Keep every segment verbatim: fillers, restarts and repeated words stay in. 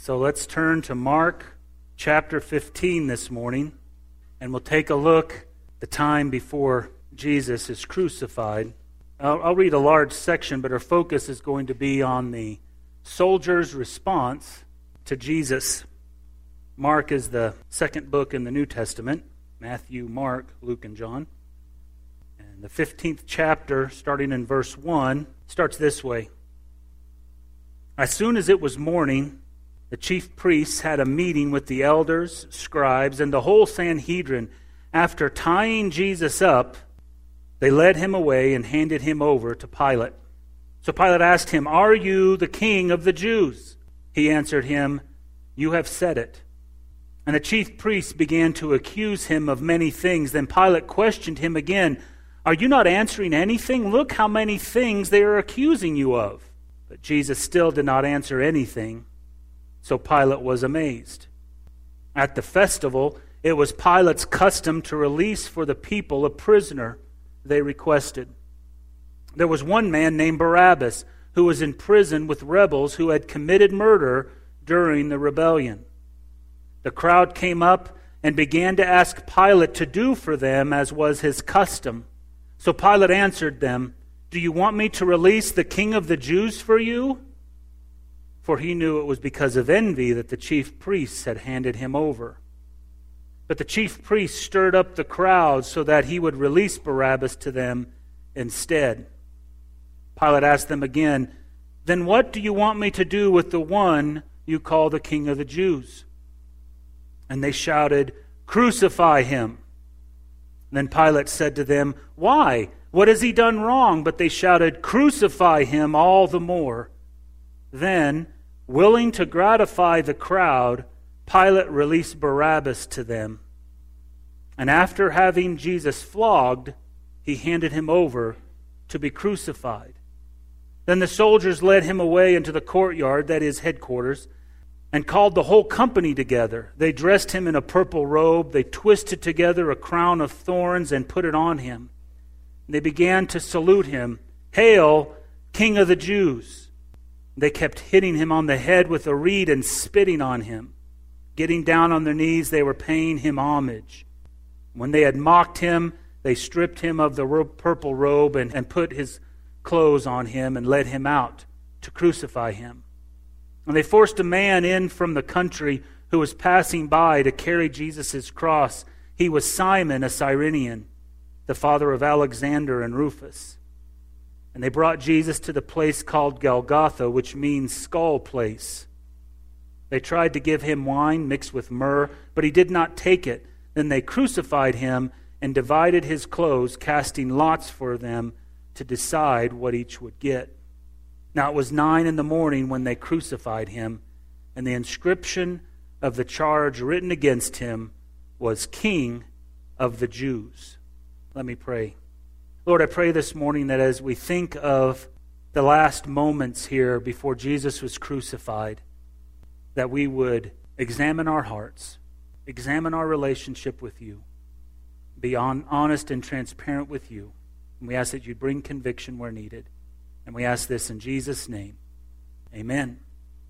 So let's turn to Mark chapter fifteen this morning, and we'll take a look at the time before Jesus is crucified. I'll, I'll read a large section, but our focus is going to be on the soldiers' response to Jesus. Mark is the second book in the New Testament. Matthew, Mark, Luke, and John. And the fifteenth chapter, starting in verse one, starts this way. As soon as it was morning, the chief priests had a meeting with the elders, scribes, and the whole Sanhedrin. After tying Jesus up, they led him away and handed him over to Pilate. So Pilate asked him, "Are you the king of the Jews?" He answered him, "You have said it." And the chief priests began to accuse him of many things. Then Pilate questioned him again, "Are you not answering anything? Look how many things they are accusing you of." But Jesus still did not answer anything. So Pilate was amazed. At the festival, it was Pilate's custom to release for the people a prisoner they requested. There was one man named Barabbas who was in prison with rebels who had committed murder during the rebellion. The crowd came up and began to ask Pilate to do for them as was his custom. So Pilate answered them, "Do you want me to release the king of the Jews for you?" For he knew it was because of envy that the chief priests had handed him over. But the chief priests stirred up the crowd so that he would release Barabbas to them instead. Pilate asked them again, "Then what do you want me to do with the one you call the king of the Jews?" And they shouted, "Crucify him." Then Pilate said to them, "Why? What has he done wrong?" But they shouted, "Crucify him all the more." Then, willing to gratify the crowd, Pilate released Barabbas to them. And after having Jesus flogged, he handed him over to be crucified. Then the soldiers led him away into the courtyard, that is headquarters, and called the whole company together. They dressed him in a purple robe. They twisted together a crown of thorns and put it on him. They began to salute him, "Hail, King of the Jews!" They kept hitting him on the head with a reed and spitting on him. Getting down on their knees, they were paying him homage. When they had mocked him, they stripped him of the purple robe and, and put his clothes on him and led him out to crucify him. And they forced a man in from the country who was passing by to carry Jesus' cross. He was Simon, a Cyrenian, the father of Alexander and Rufus. And they brought Jesus to the place called Golgotha, which means skull place. They tried to give him wine mixed with myrrh, but he did not take it. Then they crucified him and divided his clothes, casting lots for them to decide what each would get. Now it was nine in the morning when they crucified him, and the inscription of the charge written against him was King of the Jews. Let me pray. Lord, I pray this morning that as we think of the last moments here before Jesus was crucified, that we would examine our hearts, examine our relationship with you, be on, honest and transparent with you. And we ask that you bring conviction where needed. And we ask this in Jesus' name. Amen.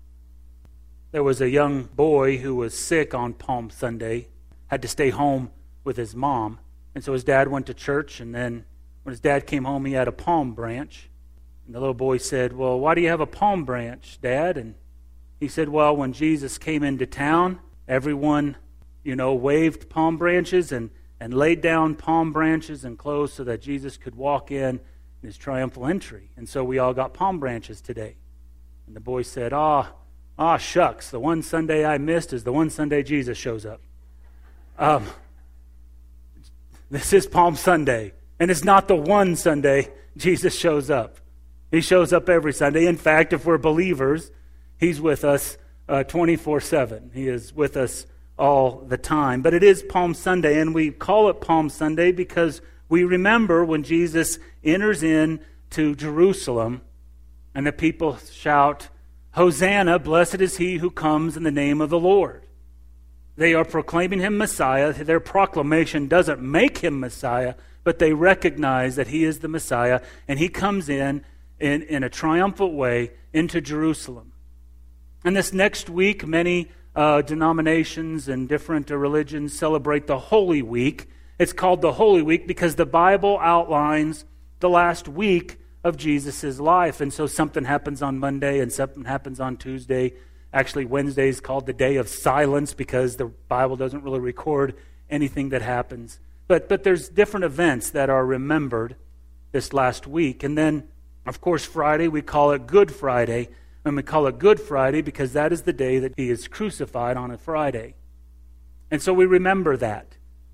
There was a young boy who was sick on Palm Sunday, had to stay home with his mom. And so his dad went to church, and then when his dad came home, he had a palm branch. And the little boy said, "Well, why do you have a palm branch, Dad?" And he said, "Well, when Jesus came into town, everyone, you know, waved palm branches and, and laid down palm branches and clothes so that Jesus could walk in in his triumphal entry. And so we all got palm branches today." And the boy said, ah, ah, shucks, the one Sunday I missed is the one Sunday Jesus shows up. Um, this is Palm Sunday. And it's not the one Sunday Jesus shows up. He shows up every Sunday. In fact, if we're believers, he's with us uh, twenty-four seven. He is with us all the time. But it is Palm Sunday, and we call it Palm Sunday because we remember when Jesus enters in to Jerusalem and the people shout, "Hosanna, blessed is he who comes in the name of the Lord." They are proclaiming him Messiah. Their proclamation doesn't make him Messiah, but they recognize that he is the Messiah, and he comes in in, in a triumphant way into Jerusalem. And this next week, many uh, denominations and different uh, religions celebrate the Holy Week. It's called the Holy Week because the Bible outlines the last week of Jesus' life. And so something happens on Monday and something happens on Tuesday. Actually, Wednesday is called the Day of Silence because the Bible doesn't really record anything that happens. But but there's different events that are remembered this last week. And then, of course, Friday, we call it Good Friday. And we call it Good Friday because that is the day that he is crucified on a Friday. And so we remember that.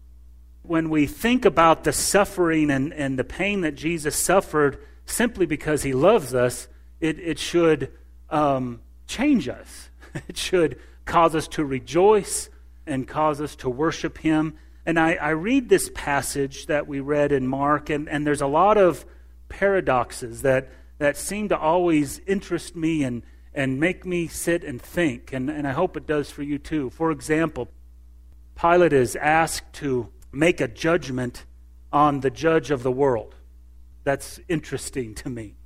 When we think about the suffering and, and the pain that Jesus suffered simply because he loves us, it, it should um, change us. It should cause us to rejoice and cause us to worship him. And I, I read this passage that we read in Mark, and, and there's a lot of paradoxes that, that seem to always interest me and, and make me sit and think, and, and I hope it does for you too. For example, Pilate is asked to make a judgment on the judge of the world. That's interesting to me.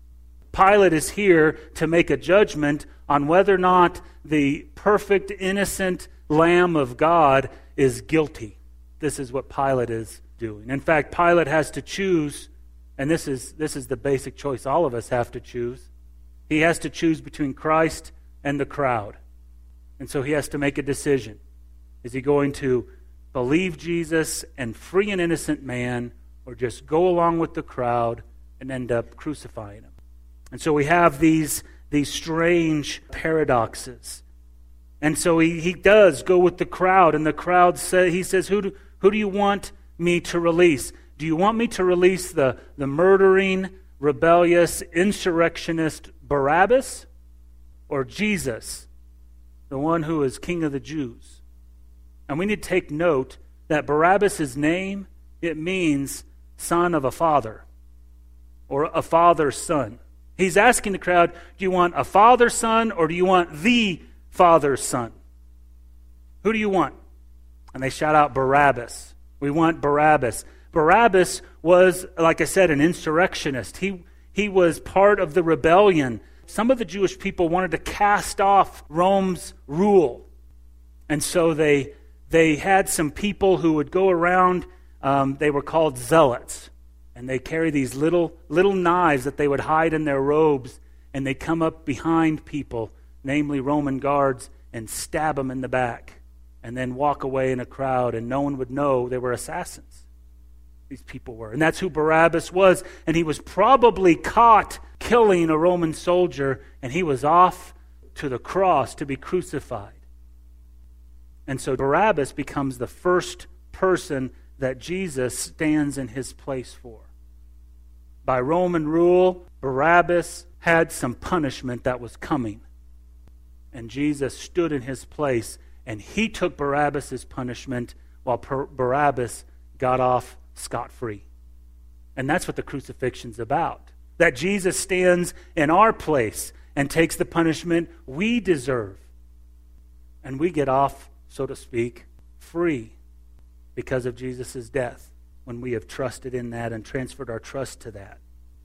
Pilate is here to make a judgment on whether or not the perfect, innocent Lamb of God is guilty. This is what Pilate is doing. In fact, Pilate has to choose, and this is this is the basic choice all of us have to choose. He has to choose between Christ and the crowd. And so he has to make a decision. Is he going to believe Jesus and free an innocent man, or just go along with the crowd and end up crucifying him? And so we have these, these strange paradoxes. And so he, he does go with the crowd, and the crowd say, he says, who do, who do you want me to release? Do you want me to release the, the murdering, rebellious, insurrectionist Barabbas, or Jesus, the one who is King of the Jews? And we need to take note that Barabbas' name, it means son of a father, or a father's son. He's asking the crowd, do you want a father's son, or do you want the father's son? Who do you want? And they shout out Barabbas. We want Barabbas. Barabbas was, like I said, an insurrectionist. He, he was part of the rebellion. Some of the Jewish people wanted to cast off Rome's rule. And so they, they had some people who would go around, um, they were called zealots. And they carry these little, little knives that they would hide in their robes, and they come up behind people, namely Roman guards, and stab them in the back, and then walk away in a crowd, and no one would know they were assassins. These people were. And that's who Barabbas was. And he was probably caught killing a Roman soldier, and he was off to the cross to be crucified. And so Barabbas becomes the first person that Jesus stands in his place for. By Roman rule, Barabbas had some punishment that was coming. And Jesus stood in his place, and he took Barabbas' punishment while Barabbas got off scot-free. And that's what the crucifixion's about. That Jesus stands in our place and takes the punishment we deserve. And we get off, so to speak, free because of Jesus' death, when we have trusted in that and transferred our trust to that.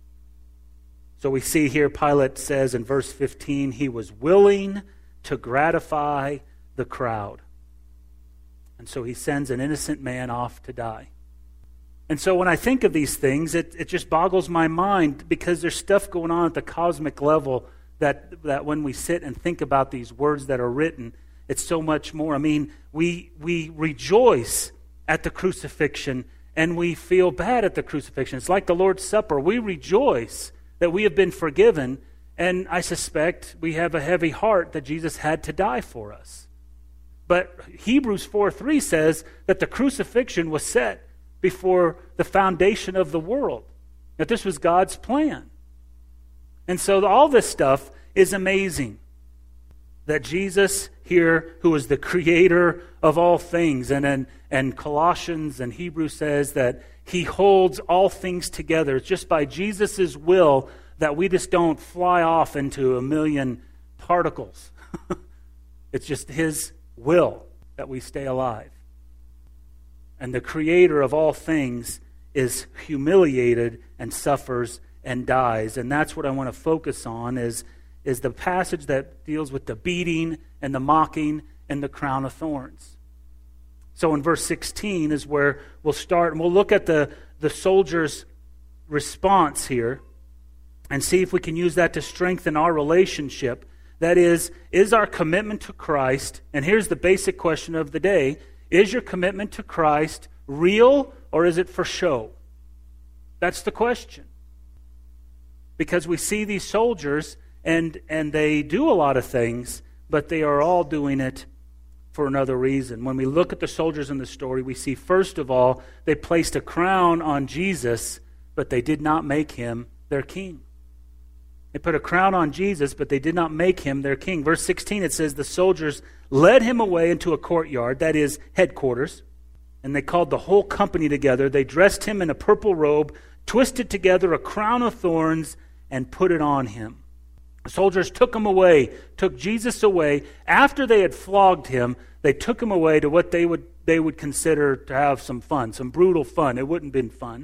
So we see here Pilate says in verse fifteen, he was willing to gratify the crowd. And so he sends an innocent man off to die. And so when I think of these things, it, it just boggles my mind, because there's stuff going on at the cosmic level that, that when we sit and think about these words that are written, it's so much more. I mean, we we rejoice at the crucifixion, and we feel bad at the crucifixion. It's like the Lord's Supper. We rejoice that we have been forgiven, and I suspect we have a heavy heart that Jesus had to die for us. But Hebrews four three says that the crucifixion was set before the foundation of the world, that this was God's plan. And so all this stuff is amazing. That Jesus here, who is the creator of all things, and, and, and Colossians and Hebrews says that he holds all things together. It's just by Jesus' will that we just don't fly off into a million particles. It's just his will that we stay alive. And the creator of all things is humiliated and suffers and dies. And that's what I want to focus on is is the passage that deals with the beating and the mocking and the crown of thorns. So in verse sixteen is where we'll start, and we'll look at the, the soldiers' response here and see if we can use that to strengthen our relationship. That is, is our commitment to Christ, and here's the basic question of the day, is your commitment to Christ real or is it for show? That's the question. Because we see these soldiers and, and they do a lot of things, but they are all doing it for another reason. When we look at the soldiers in the story, we see first of all, they placed a crown on Jesus, but they did not make him their king. They put a crown on Jesus, but they did not make him their king. Verse sixteen, it says, the soldiers led him away into a courtyard, that is, headquarters, and they called the whole company together. They dressed him in a purple robe, twisted together a crown of thorns, and put it on him. The soldiers took him away, took Jesus away. After they had flogged him, they took him away to what they would they would consider to have some fun, some brutal fun. It wouldn't have been fun.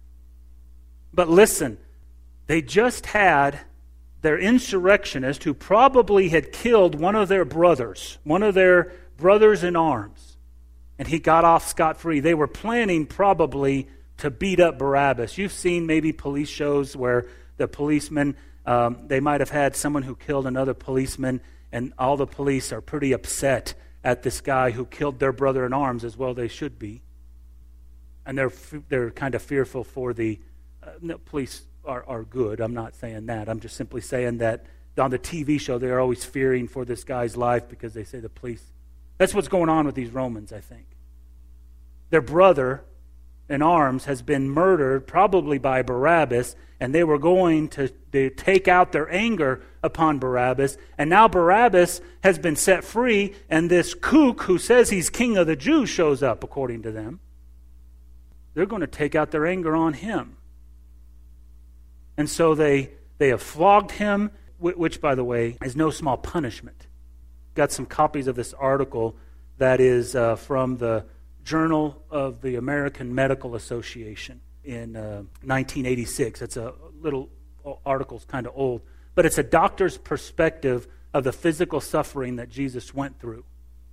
But listen, they just had their insurrectionist who probably had killed one of their brothers, one of their brothers in arms, and he got off scot-free. They were planning probably to beat up Barabbas. You've seen maybe police shows where the policemen, um, they might have had someone who killed another policeman, and all the police are pretty upset at this guy who killed their brother in arms, as well they should be. And they're they're kind of fearful for the uh, no, police are, are good. I'm not saying that. I'm just simply saying that on the T V show, they're always fearing for this guy's life because they say the police. That's what's going on with these Romans, I think. Their brother in arms has been murdered, probably by Barabbas, and they were going to, to take out their anger upon Barabbas. And now Barabbas has been set free, and this kook who says he's king of the Jews shows up, according to them. They're going to take out their anger on him. And so they they have flogged him, which, by the way, is no small punishment. Got some copies of this article that is uh, from the Journal of the American Medical Association in uh, nineteen eighty-six. It's a little article's kind of old, but it's a doctor's perspective of the physical suffering that Jesus went through.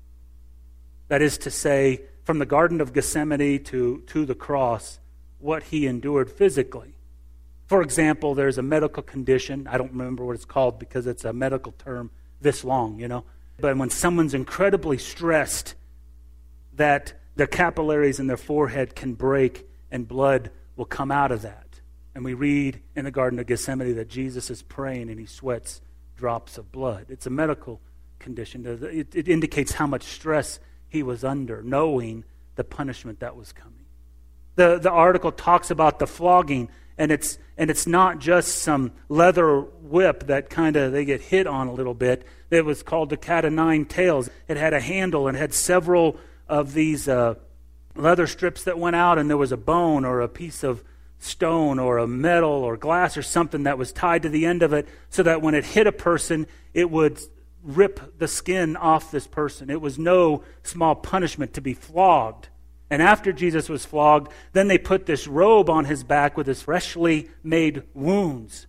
That is to say, from the Garden of Gethsemane to, to the cross, what he endured physically. For example, there's a medical condition, I don't remember what it's called because it's a medical term this long, you know. But when someone's incredibly stressed, that their capillaries in their forehead can break and blood will come out of that. And we read in the Garden of Gethsemane that Jesus is praying and he sweats drops of blood. It's a medical condition. It, it indicates how much stress he was under, knowing the punishment that was coming. The, the article talks about the flogging, and it's and it's not just some leather whip that kind of they get hit on a little bit. It was called the cat o' nine tails. It had a handle and had several of these uh, leather strips that went out, and there was a bone or a piece of stone or a metal or glass or something that was tied to the end of it so that when it hit a person, it would rip the skin off this person. It was no small punishment to be flogged. And after Jesus was flogged, then they put this robe on his back with his freshly made wounds,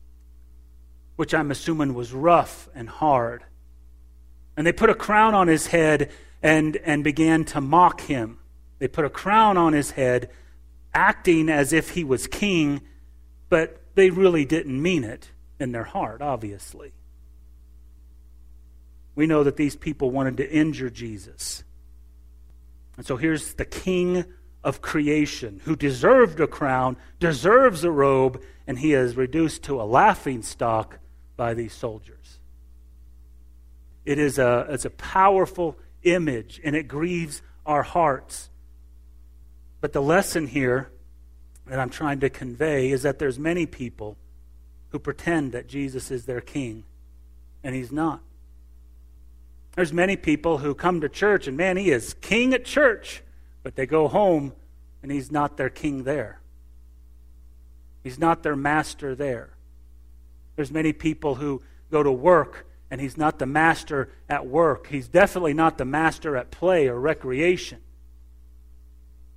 which I'm assuming was rough and hard. And they put a crown on his head and, and began to mock him. They put a crown on his head, acting as if he was king, but they really didn't mean it in their heart, obviously. We know that these people wanted to injure Jesus. And so here's the king of creation who deserved a crown, deserves a robe, and he is reduced to a laughingstock by these soldiers. It is a, it's a powerful image, and it grieves our hearts. But the lesson here that I'm trying to convey is that there's many people who pretend that Jesus is their king, and he's not. There's many people who come to church and, man, he is king at church, but they go home and he's not their king there. He's not their master there. There's many people who go to work and he's not the master at work. He's definitely not the master at play or recreation.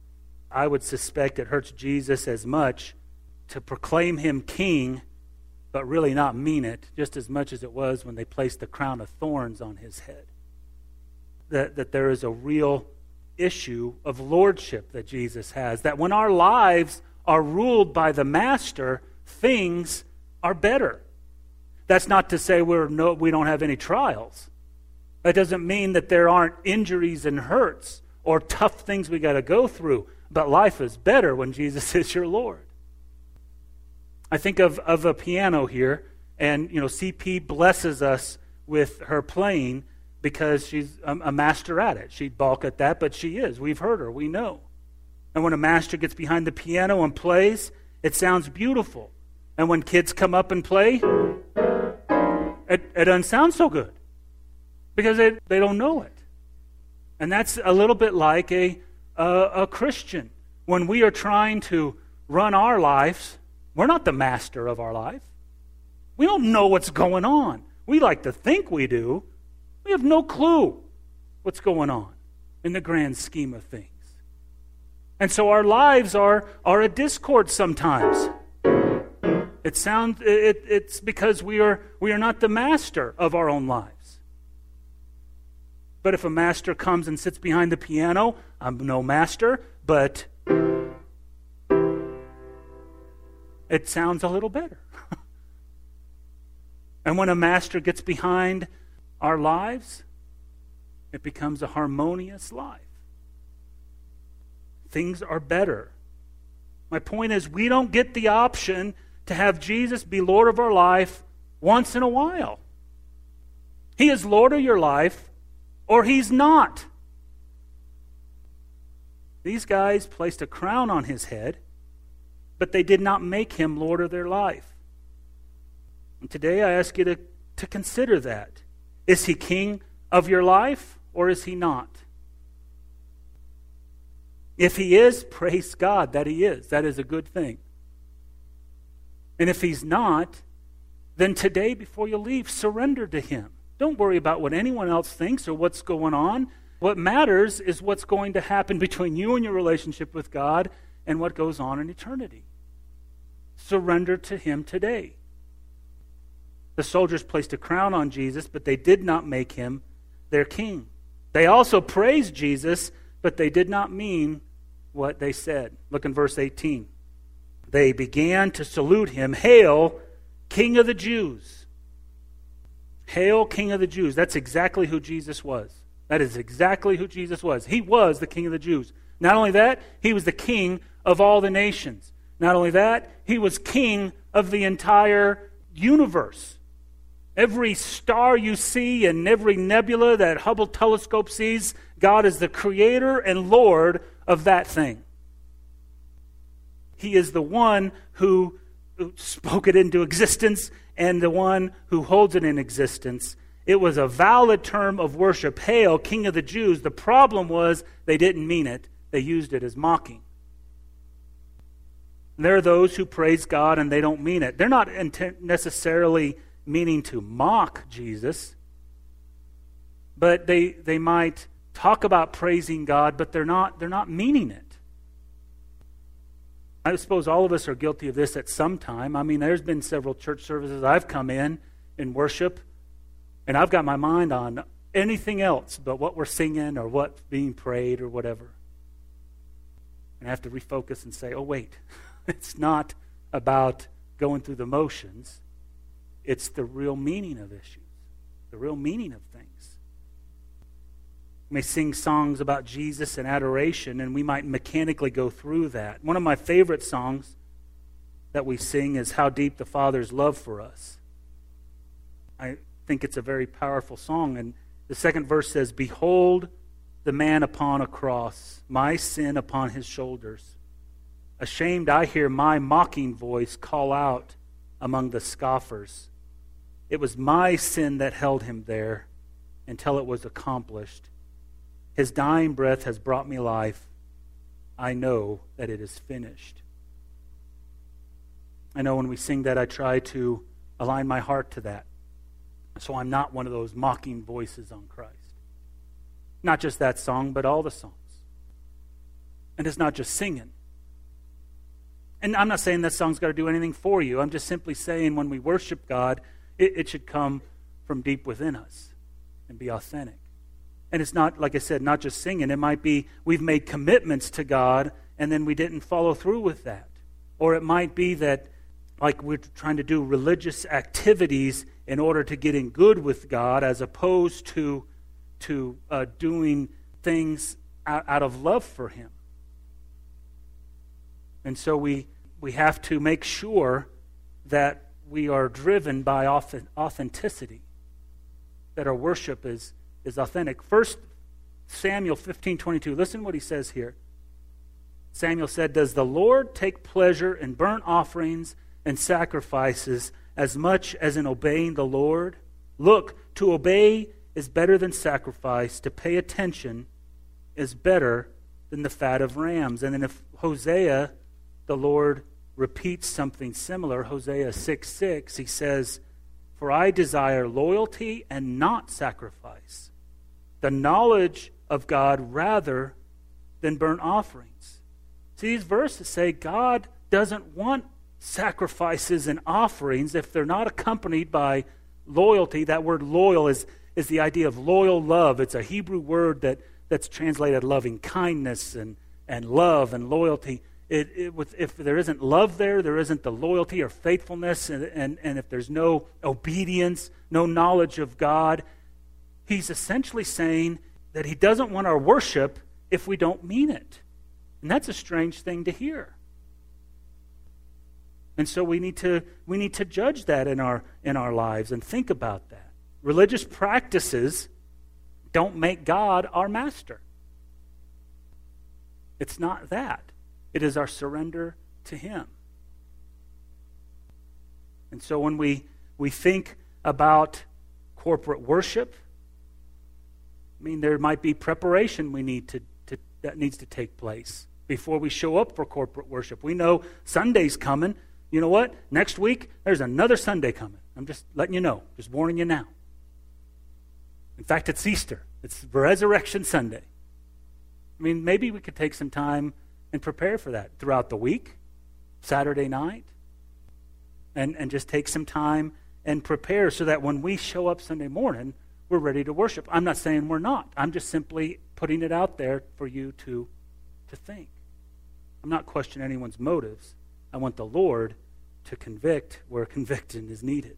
I would suspect it hurts Jesus as much to proclaim him king, but really not mean it just as much as it was when they placed the crown of thorns on his head. That, that there is a real issue of lordship that Jesus has. That when our lives are ruled by the Master, things are better. That's not to say we're no, we don't have any trials. That doesn't mean that there aren't injuries and hurts or tough things we got to go through. But life is better when Jesus is your Lord. I think of, of a piano here, and you know, C P blesses us with her playing because she's a, a master at it. She'd balk at that, but she is. We've heard her. We know. And when a master gets behind the piano and plays, it sounds beautiful. And when kids come up and play, it, it doesn't sound so good. Because they, they don't know it. And that's a little bit like a, a, a Christian. When we are trying to run our lives, we're not the master of our life. We don't know what's going on. We like to think we do. We have no clue what's going on in the grand scheme of things. And so our lives are, are a discord sometimes. It sounds it, it's because we are we are not the master of our own lives. But if a master comes and sits behind the piano, I'm no master, but it sounds a little better. And when a master gets behind our lives, it becomes a harmonious life. Things are better. My point is, we don't get the option to have Jesus be Lord of our life once in a while. He is Lord of your life, or he's not. These guys placed a crown on his head, but they did not make him Lord of their life. And today I ask you to, to consider that. Is he king of your life, or is he not? If he is, praise God that he is. That is a good thing. And if he's not, then today before you leave, surrender to him. Don't worry about what anyone else thinks or what's going on. What matters is what's going to happen between you and your relationship with God and what goes on in eternity. Surrender to him today. The soldiers placed a crown on Jesus, but they did not make him their king. They also praised Jesus, but they did not mean what they said. Look in verse eighteen. They began to salute him, "Hail, King of the Jews." Hail, King of the Jews. That's exactly who Jesus was. That is exactly who Jesus was. He was the King of the Jews. Not only that, he was the King of all the nations. Not only that, he was King of the entire universe. Every star you see and every nebula that Hubble telescope sees, God is the creator and Lord of that thing. He is the one who spoke it into existence and the one who holds it in existence. It was a valid term of worship. Hail, King of the Jews. The problem was they didn't mean it. They used it as mocking. And there are those who praise God and they don't mean it. They're not intent necessarily meaning to mock Jesus, but they they might talk about praising God, but they're not they're not meaning it. I suppose all of us are guilty of this at some time. I mean, there's been several church services I've come in in worship, and I've got my mind on anything else but what we're singing or what's being prayed or whatever. And I have to refocus and say, oh, wait, it's not about going through the motions. It's the real meaning of issues, the real meaning of things. We may sing songs about Jesus and adoration, and we might mechanically go through that. One of my favorite songs that we sing is How Deep the Father's Love for Us. I think it's a very powerful song. And the second verse says, "Behold the man upon a cross, my sin upon his shoulders. Ashamed I hear my mocking voice call out among the scoffers. It was my sin that held him there until it was accomplished. His dying breath has brought me life. I know that it is finished." I know when we sing that, I try to align my heart to that, so I'm not one of those mocking voices on Christ. Not just that song, but all the songs. And it's not just singing. And I'm not saying that song's got to do anything for you. I'm just simply saying when we worship God, it, it should come from deep within us and be authentic. And it's not, like I said, not just singing. It might be we've made commitments to God and then we didn't follow through with that. Or it might be that like we're trying to do religious activities in order to get in good with God as opposed to, to uh, doing things out, out of love for Him. And so we, we have to make sure that we are driven by authenticity, that our worship is, is authentic. First Samuel fifteen twenty-two, listen what he says here. Samuel said, "Does the Lord take pleasure in burnt offerings and sacrifices as much as in obeying the Lord? Look, to obey is better than sacrifice. To pay attention is better than the fat of rams." And then if Hosea, the Lord repeats something similar, Hosea six six, he says, "For I desire loyalty and not sacrifice, the knowledge of God rather than burnt offerings." See, these verses say God doesn't want sacrifices and offerings if they're not accompanied by loyalty. That word loyal is, is the idea of loyal love. It's a Hebrew word that, that's translated loving kindness and, and love and loyalty. It, it, with, if there isn't love there, there isn't the loyalty or faithfulness, and, and, and if there's no obedience, no knowledge of God, he's essentially saying that he doesn't want our worship if we don't mean it. And that's a strange thing to hear. And so we need to we need to judge that in our in our lives and think about that. Religious practices don't make God our master. It's not that. It is our surrender to Him. And so when we, we think about corporate worship, I mean, there might be preparation we need to, to that needs to take place before we show up for corporate worship. We know Sunday's coming. You know what? Next week, there's another Sunday coming. I'm just letting you know, just warning you now. In fact, it's Easter. It's Resurrection Sunday. I mean, maybe we could take some time and prepare for that throughout the week, Saturday night, and, and just take some time and prepare so that when we show up Sunday morning, we're ready to worship. I'm not saying we're not. I'm just simply putting it out there for you to, to think. I'm not questioning anyone's motives. I want the Lord to convict where conviction is needed.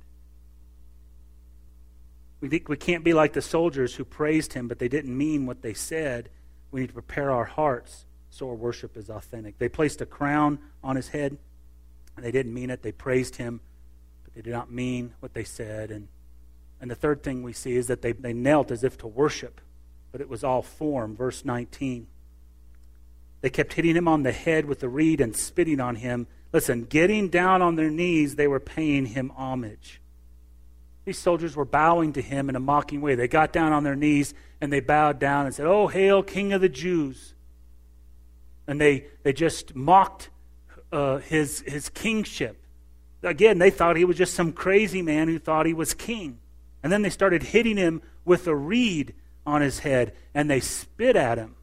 We think we can't be like the soldiers who praised Him, but they didn't mean what they said. We need to prepare our hearts so our worship is authentic. They placed a crown on His head, and they didn't mean it. They praised Him, but they did not mean what they said. And, and the third thing we see is that they, they knelt as if to worship, but it was all form. Verse nineteen. They kept hitting Him on the head with the reed and spitting on Him. Listen, getting down on their knees, they were paying Him homage. These soldiers were bowing to Him in a mocking way. They got down on their knees and they bowed down and said, "Oh, hail, King of the Jews." And they, they just mocked uh, his, his kingship. Again, they thought He was just some crazy man who thought He was king. And then they started hitting Him with a reed on His head, and they spit at Him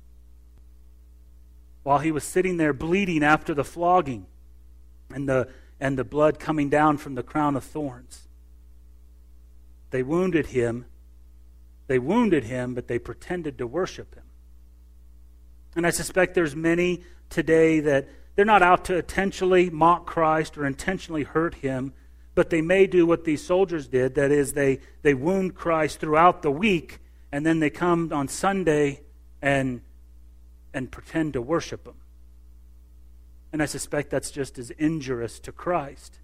while He was sitting there bleeding after the flogging and the, and the blood coming down from the crown of thorns. They wounded Him. They wounded Him, but they pretended to worship Him. And I suspect there's many today that they're not out to intentionally mock Christ or intentionally hurt Him, but they may do what these soldiers did. That is, they, they wound Christ throughout the week, and then they come on Sunday and, and pretend to worship Him. And I suspect that's just as injurious to Christ.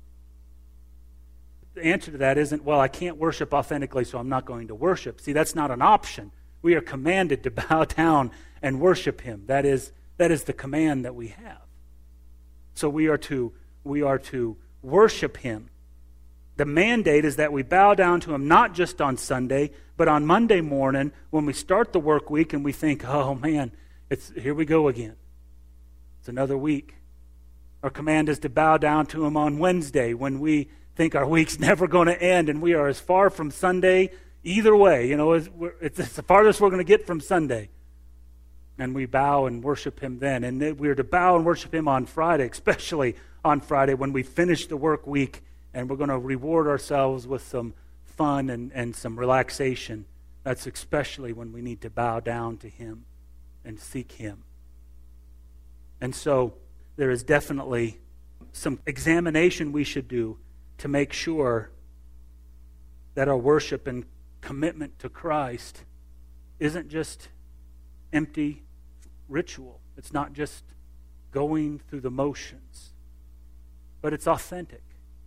The answer to that isn't, well, I can't worship authentically, so I'm not going to worship. See, that's not an option. We are commanded to bow down and worship Him. That is, that is the command that we have. So we are to, we are to worship Him. The mandate is that we bow down to Him not just on Sunday, but on Monday morning when we start the work week and we think, oh man, it's here we go again. It's another week. Our command is to bow down to Him on Wednesday when we think our week's never going to end and we are as far from Sunday either way. You know, it's, it's the farthest we're going to get from Sunday. And we bow and worship Him then. And we're to bow and worship Him on Friday, especially on Friday when we finish the work week, and we're going to reward ourselves with some fun and, and some relaxation. That's especially when we need to bow down to Him and seek Him. And so there is definitely some examination we should do to make sure that our worship and commitment to Christ isn't just empty ritual. It's not just going through the motions, but it's authentic.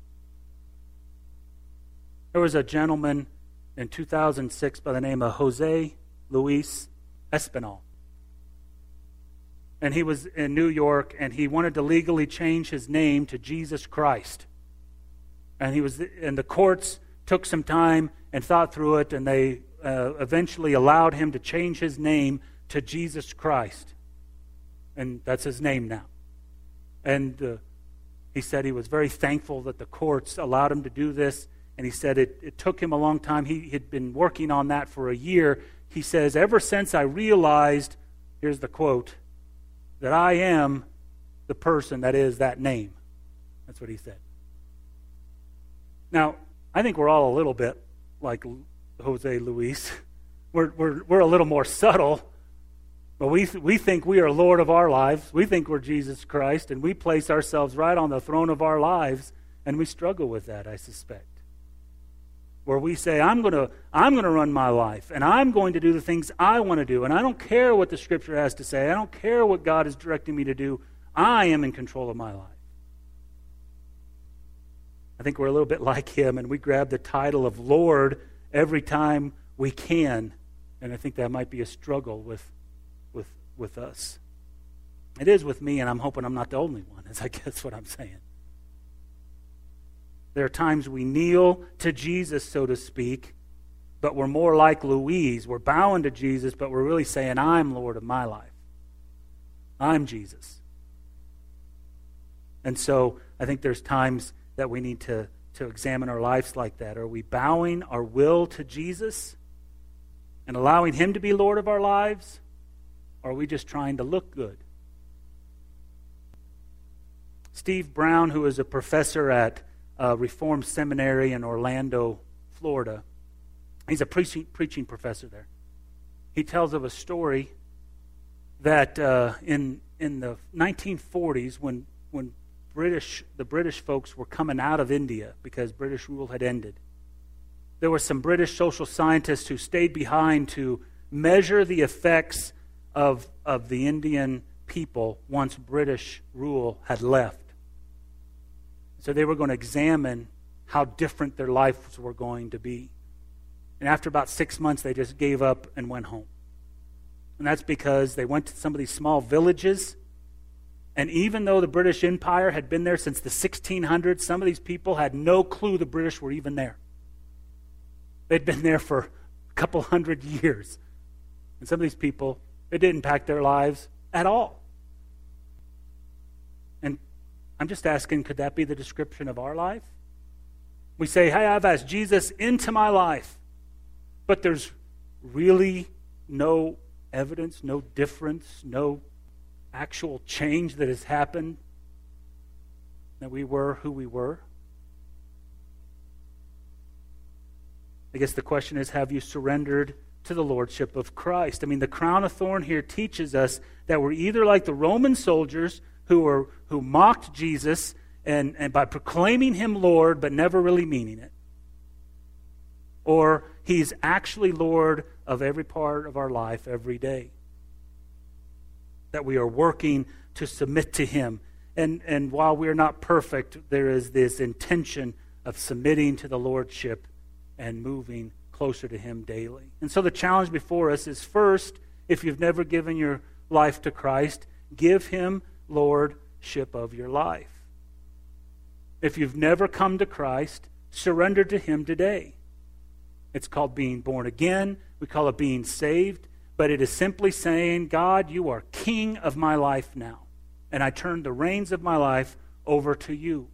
There was a gentleman in two thousand six by the name of Jose Luis Espinal. And he was in New York, and he wanted to legally change his name to Jesus Christ. And he was, and the courts took some time and thought through it, and they uh, eventually allowed him to change his name to Jesus Christ. And that's his name now. And uh, he said he was very thankful that the courts allowed him to do this. And he said it, it took him a long time. He had been working on that for a year. He says, ever since I realized, here's the quote, that I am the person that is that name. That's what he said. Now, I think we're all a little bit like Jose Luis. We're, we're, we're a little more subtle, but we, we think we are Lord of our lives. We think we're Jesus Christ, and we place ourselves right on the throne of our lives, and we struggle with that, I suspect. Where we say, I'm going to I'm going to run my life, and I'm going to do the things I want to do, and I don't care what the Scripture has to say. I don't care what God is directing me to do. I am in control of my life. I think we're a little bit like him, and we grab the title of Lord every time we can, and I think that might be a struggle with, with, with us. It is with me, and I'm hoping I'm not the only one, is I guess what I'm saying. There are times we kneel to Jesus, so to speak, but we're more like Louise. We're bowing to Jesus, but we're really saying, I'm Lord of my life. I'm Jesus. And so I think there's times that we need to, to examine our lives like that. Are we bowing our will to Jesus and allowing Him to be Lord of our lives? Or are we just trying to look good? Steve Brown, who is a professor at Uh, Reformed Seminary in Orlando, Florida. He's a preaching, preaching professor there. He tells of a story that uh, in in the nineteen forties, when when British the British folks were coming out of India because British rule had ended, there were some British social scientists who stayed behind to measure the effects of of the Indian people once British rule had left. So they were going to examine how different their lives were going to be. And after about six months, they just gave up and went home. And that's because they went to some of these small villages. And even though the British Empire had been there since the sixteen hundreds, some of these people had no clue the British were even there. They'd been there for a couple hundred years. And some of these people, it didn't impact their lives at all. And I'm just asking, could that be the description of our life? We say, hey, I've asked Jesus into my life, but there's really no evidence, no difference, no actual change that has happened, that we were who we were. I guess the question is, have you surrendered to the lordship of Christ? I mean, the crown of thorn here teaches us that we're either like the Roman soldiers who were who mocked Jesus and, and by proclaiming him Lord but never really meaning it, or he's actually Lord of every part of our life every day, that we are working to submit to him. And, and while we're not perfect, there is this intention of submitting to the lordship and moving closer to him daily. And so the challenge before us is, first, if you've never given your life to Christ, give him lordship of your life. If you've never come to Christ, surrender to him today. It's called being born again. We call it being saved. But it is simply saying, God, you are king of my life now. And I turn the reins of my life over to you.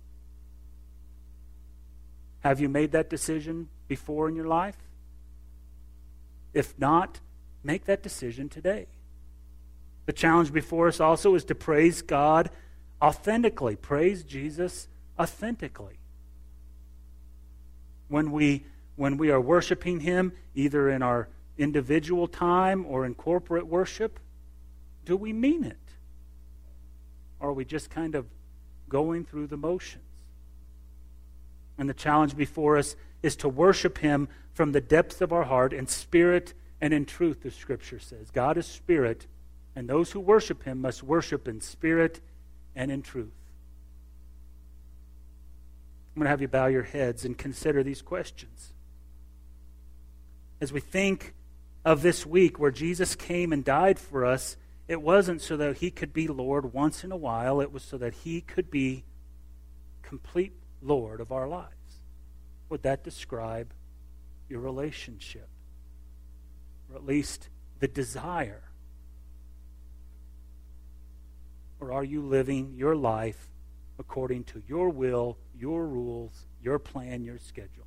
Have you made that decision before in your life? If not, make that decision today. The challenge before us also is to praise God authentically. Praise Jesus authentically. When we, when we are worshiping Him, either in our individual time or in corporate worship, do we mean it? Or are we just kind of going through the motions? And the challenge before us is to worship Him from the depths of our heart in spirit and in truth, the Scripture says. God is spirit, and those who worship Him must worship in spirit and in truth. I'm going to have you bow your heads and consider these questions. As we think of this week where Jesus came and died for us, it wasn't so that He could be Lord once in a while. It was so that He could be complete Lord of our lives. Would that describe your relationship? Or at least the desire? Or are you living your life according to your will, your rules, your plan, your schedule?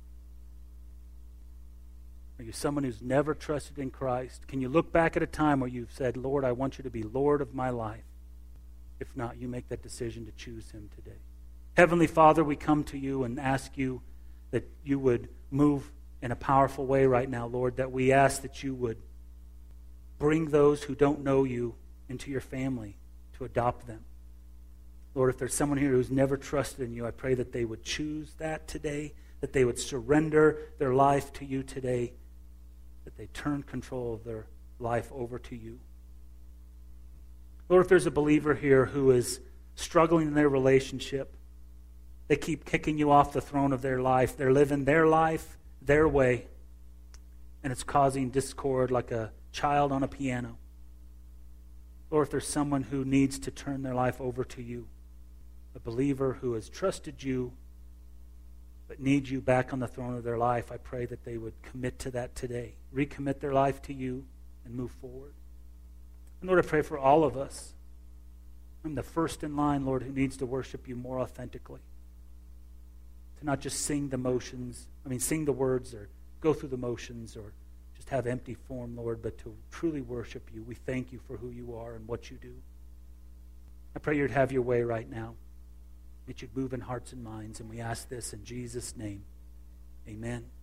Are you someone who's never trusted in Christ? Can you look back at a time where you've said, Lord, I want you to be Lord of my life? If not, you make that decision to choose Him today. Heavenly Father, we come to you and ask you that you would move in a powerful way right now, Lord, that we ask that you would bring those who don't know you into your family to adopt them. Lord, if there's someone here who's never trusted in you, I pray that they would choose that today, that they would surrender their life to you today, that they turn control of their life over to you. Lord, if there's a believer here who is struggling in their relationship, they keep kicking you off the throne of their life. They're living their life their way, and it's causing discord like a child on a piano. Lord, if there's someone who needs to turn their life over to you, a believer who has trusted you but needs you back on the throne of their life, I pray that they would commit to that today, recommit their life to you, and move forward. And Lord, I pray for all of us. I'm the first in line, Lord, who needs to worship you more authentically. To not just sing the motions, I mean sing the words or go through the motions or just have empty form, Lord, but to truly worship you. We thank you for who you are and what you do. I pray you'd have your way right now, that you'd move in hearts and minds, and we ask this in Jesus' name. Amen.